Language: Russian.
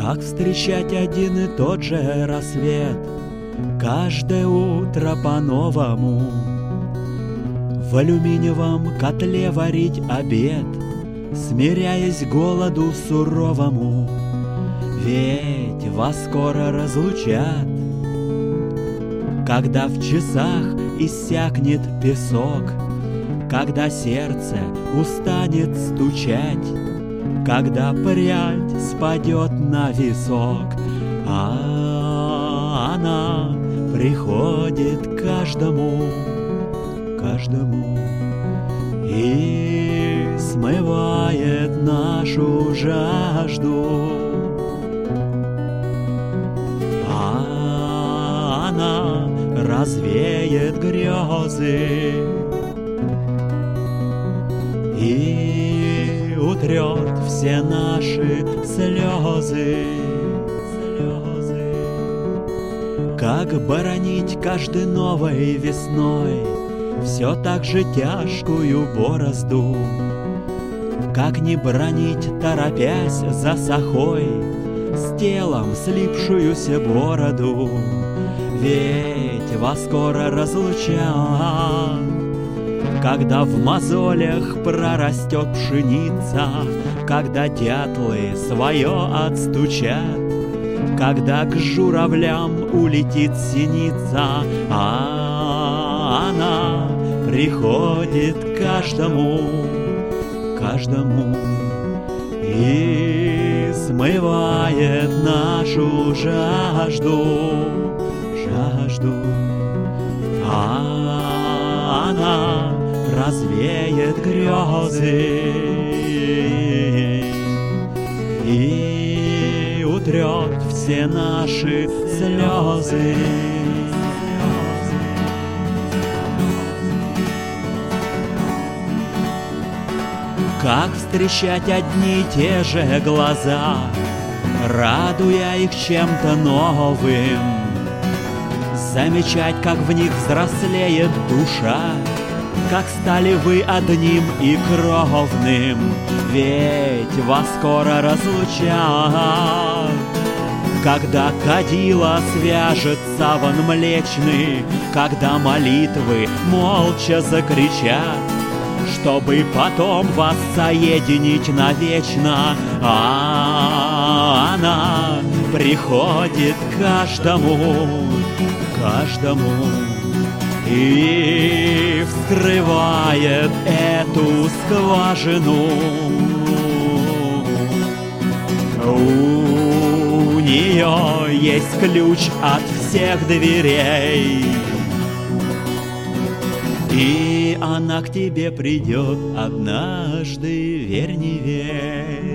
Как встречать один и тот же рассвет, каждое утро по-новому, в алюминиевом котле варить обед, смиряясь голоду суровому. Ведь вас скоро разлучат, когда в часах иссякнет песок, когда сердце устанет стучать, когда прядь спадет на висок, а она приходит каждому и смывает нашу жажду. Она развеет грезы и утрет все наши слезы. Как боронить каждой новой весной все так же тяжкую борозду? Как не бронить, торопясь за сахой, с телом слипшуюся бороду? Ведь вас скоро разлучат, когда в мозолях прорастет пшеница, когда дятлы свое отстучат, когда к журавлям улетит синица, а она приходит каждому и смывает нашу жажду. Она развеет грезы и утрет все наши слезы. Как встречать одни и те же глаза, радуя их чем-то новым? Замечать, как в них взрослеет душа, как стали вы одним и кровным. Ведь вас скоро разлучат, когда кадила свяжет саван млечный, когда молитвы молча закричат, чтобы потом вас соединить навечно. А она приходит каждому и вскрывает эту скважину. У нее есть ключ от всех дверей, и она к тебе придет однажды, верь не верь.